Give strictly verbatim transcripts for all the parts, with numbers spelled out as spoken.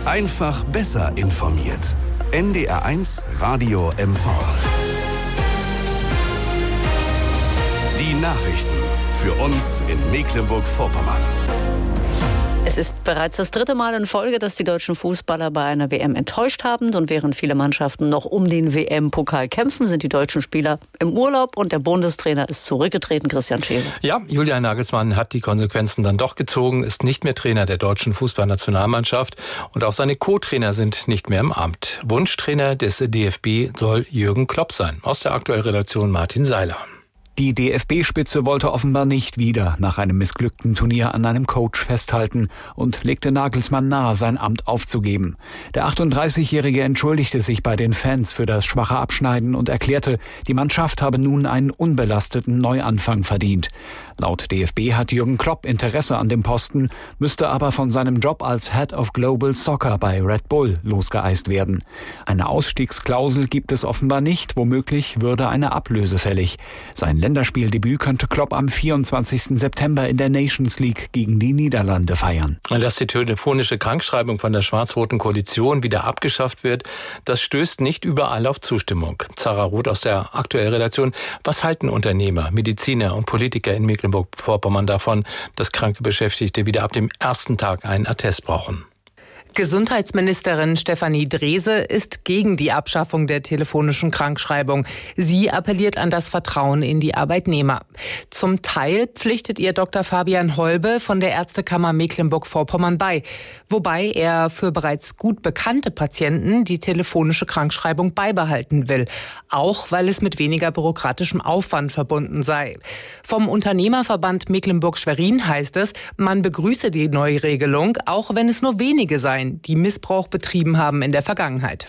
Einfach besser informiert. N D R eins Radio M V. Die Nachrichten für uns in Mecklenburg-Vorpommern. Es ist bereits das dritte Mal in Folge, dass die deutschen Fußballer bei einer W M enttäuscht haben. Und während viele Mannschaften noch um den W M-Pokal kämpfen, sind die deutschen Spieler im Urlaub und der Bundestrainer ist zurückgetreten. Christian Scheele. Ja, Julian Nagelsmann hat die Konsequenzen dann doch gezogen, ist nicht mehr Trainer der deutschen Fußballnationalmannschaft und auch seine Co-Trainer sind nicht mehr im Amt. Wunschtrainer des D F B soll Jürgen Klopp sein. Aus der aktuellen Redaktion Martin Seiler. Die D F B-Spitze wollte offenbar nicht wieder nach einem missglückten Turnier an einem Coach festhalten und legte Nagelsmann nahe, sein Amt aufzugeben. Der achtunddreißigjährige entschuldigte sich bei den Fans für das schwache Abschneiden und erklärte, die Mannschaft habe nun einen unbelasteten Neuanfang verdient. Laut D F B hat Jürgen Klopp Interesse an dem Posten, müsste aber von seinem Job als Head of Global Soccer bei Red Bull losgeeist werden. Eine Ausstiegsklausel gibt es offenbar nicht, womöglich würde eine Ablöse fällig. Sein Länderspieldebüt könnte Klopp am vierundzwanzigsten September in der Nations League gegen die Niederlande feiern. Dass die telefonische Krankschreibung von der schwarz-roten Koalition wieder abgeschafft wird, das stößt nicht überall auf Zustimmung. Zara Roth aus der aktuellen Redaktion. Was halten Unternehmer, Mediziner und Politiker in Mecklenburg-Vorpommern davon, dass kranke Beschäftigte wieder ab dem ersten Tag einen Attest brauchen? Gesundheitsministerin Stefanie Drese ist gegen die Abschaffung der telefonischen Krankschreibung. Sie appelliert an das Vertrauen in die Arbeitnehmer. Zum Teil pflichtet ihr Doktor Fabian Holbe von der Ärztekammer Mecklenburg-Vorpommern bei, wobei er für bereits gut bekannte Patienten die telefonische Krankschreibung beibehalten will, auch weil es mit weniger bürokratischem Aufwand verbunden sei. Vom Unternehmerverband Mecklenburg-Schwerin heißt es, man begrüße die Neuregelung, auch wenn es nur wenige seien, die Missbrauch betrieben haben in der Vergangenheit.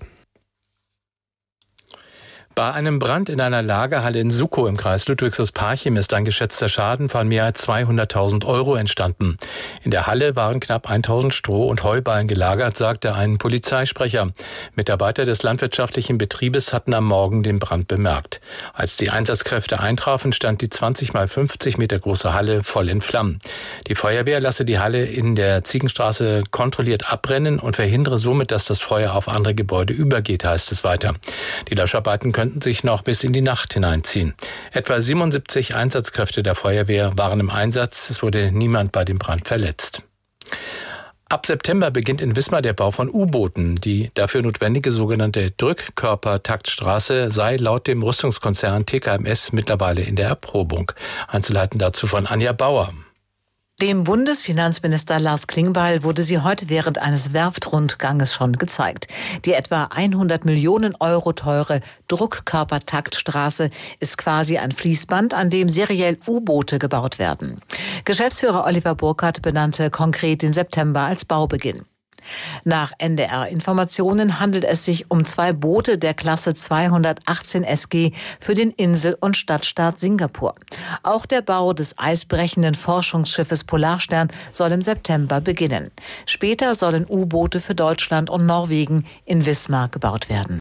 Bei einem Brand in einer Lagerhalle in Suckow im Kreis Ludwigslust-Parchim ist ein geschätzter Schaden von mehr als zweihunderttausend Euro entstanden. In der Halle waren knapp tausend Stroh- und Heuballen gelagert, sagte ein Polizeisprecher. Mitarbeiter des landwirtschaftlichen Betriebes hatten am Morgen den Brand bemerkt. Als die Einsatzkräfte eintrafen, stand die zwanzig mal fünfzig Meter große Halle voll in Flammen. Die Feuerwehr lasse die Halle in der Ziegenstraße kontrolliert abbrennen und verhindere somit, dass das Feuer auf andere Gebäude übergeht, heißt es weiter. Die Löscharbeiten könnten sich noch bis in die Nacht hineinziehen. Etwa siebenundsiebzig Einsatzkräfte der Feuerwehr waren im Einsatz. Es wurde niemand bei dem Brand verletzt. Ab September beginnt in Wismar der Bau von U-Booten. Die dafür notwendige sogenannte Drückkörpertaktstraße sei laut dem Rüstungskonzern T K M S mittlerweile in der Erprobung. Einzelheiten dazu von Anja Bauer. Dem Bundesfinanzminister Lars Klingbeil wurde sie heute während eines Werftrundganges schon gezeigt. Die etwa hundert Millionen Euro teure Druckkörpertaktstraße ist quasi ein Fließband, an dem seriell U-Boote gebaut werden. Geschäftsführer Oliver Burkhardt benannte konkret den September als Baubeginn. Nach N D R-Informationen handelt es sich um zwei Boote der Klasse zweihundertachtzehn S G für den Insel- und Stadtstaat Singapur. Auch der Bau des eisbrechenden Forschungsschiffes Polarstern soll im September beginnen. Später sollen U-Boote für Deutschland und Norwegen in Wismar gebaut werden.